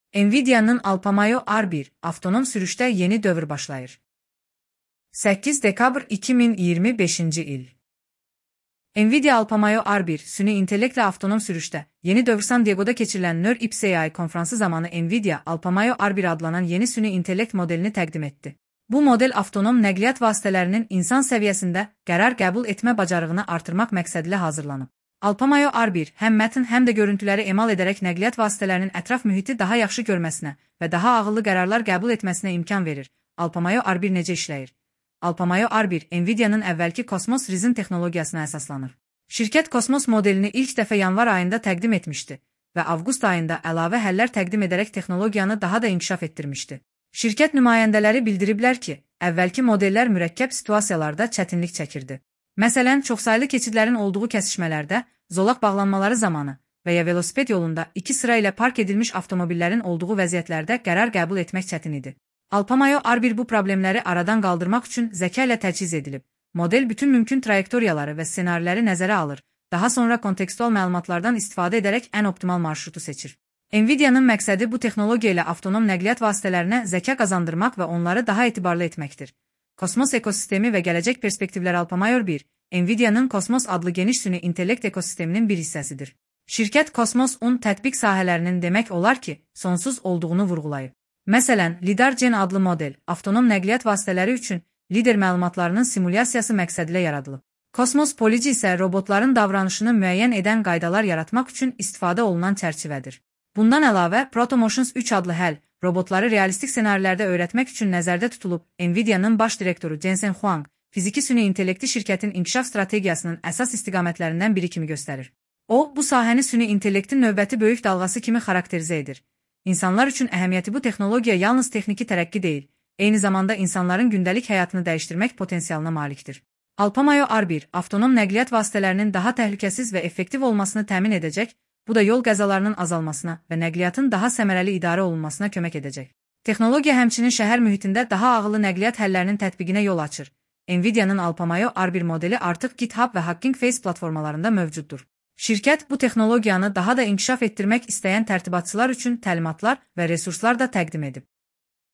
Nvidia'nın Alpamayo R1 avtonom sürüşdə yeni dövr başlayır. 8 dekabr 2025-ci il. Nvidia Alpamayo R1 süni intellektlə avtonom sürüşdə yeni dövr San Diego'da keçirilən NeurIPS konfransı zamanı Nvidia Alpamayo R1 adlanan yeni süni intellekt modelini təqdim etdi. Bu model avtonom nəqliyyat vasitələrinin insan səviyyəsində qərar qəbul etmə bacarığını artırmaq məqsədilə hazırlanıb. Alpamayo R1 həm mətn, həm də görüntüləri emal edərək nəqliyyat vasitələrinin ətraf mühiti daha yaxşı görməsinə və daha ağıllı qərarlar qəbul etməsinə imkan verir. Alpamayo R1 necə işləyir? Alpamayo R1 Nvidia'nın əvvəlki Cosmos Reason texnologiyasına əsaslanır. Şirkət Cosmos modelini ilk dəfə yanvar ayında təqdim etmişdi və avqust ayında əlavə həllər təqdim edərək texnologiyanı daha da inkişaf etdirmişdi. Şirkət nümayəndələri bildiriblər ki, əvvəlki modellər mürəkkəb situasiyalarda çətinlik çəkirdi. Məsələn, çoxsaylı keçidlərin olduğu kəsişmələrdə, zolaq bağlanmaları zamanı və ya velosiped yolunda iki sıra ilə park edilmiş avtomobillərin olduğu vəziyyətlərdə qərar qəbul etmək çətin idi. Alpamayo R1 bu problemləri aradan qaldırmaq üçün zəka ilə təchiz edilib. Model bütün mümkün trayektoriyaları və ssenariləri nəzərə alır, daha sonra kontekstual məlumatlardan istifadə edərək ən optimal marşrutu seçir. Nvidia'nın məqsədi bu texnologiya ilə avtonom nəqliyyat vasitələrinə zəka qazandırmaq və onları daha etibarlı etməkdir. Kosmos ekosistemi və gələcək perspektivlər Alpamayo R1, Nvidia'nın Cosmos adlı geniş süni intellekt ekosisteminin bir hissəsidir. Şirkət Cosmos 10 tətbiq sahələrinin demək olar ki, sonsuz olduğunu vurğulayıb. Məsələn, LiDAR Gen adlı model, avtonom nəqliyyat vasitələri üçün lider məlumatlarının simulyasiyası məqsədilə yaradılıb. Cosmos Policy isə robotların davranışını müəyyən edən qaydalar yaratmaq üçün istifadə olunan çərçivədir. Bundan əlavə, Protomotions 3 adlı həll, robotları realistik ssenarilərdə öyrətmək üçün nəzərdə tutulub. Nvidia'nın baş direktoru Jensen Huang, fiziki süni intellekti şirkətin inkişaf strategiyasının əsas istiqamətlərindən biri kimi göstərir. O, bu sahəni süni intellektin növbəti böyük dalğası kimi xarakterizə edir. İnsanlar üçün əhəmiyyəti bu texnologiya yalnız texniki tərəqqi deyil, eyni zamanda insanların gündəlik həyatını dəyişdirmək potensialına malikdir. Alpamayo R1 avtonom nəqliyyat vasitələrinin daha təhlükəsiz və effektiv olmasını təmin edəcək, bu da yol qəzalarının azalmasına və nəqliyyatın daha səmərəli idarə olunmasına kömək edəcək. Texnologiya həmçinin şəhər mühitində daha ağıllı nəqliyyat həllərinin tətbiqinə yol açır. Nvidia'nın Alpamayo R1 modeli artıq GitHub və Hugging Face platformalarında mövcuddur. Şirkət bu texnologiyanı daha da inkişaf etdirmək istəyən tərtibatçılar üçün təlimatlar və resurslar da təqdim edib.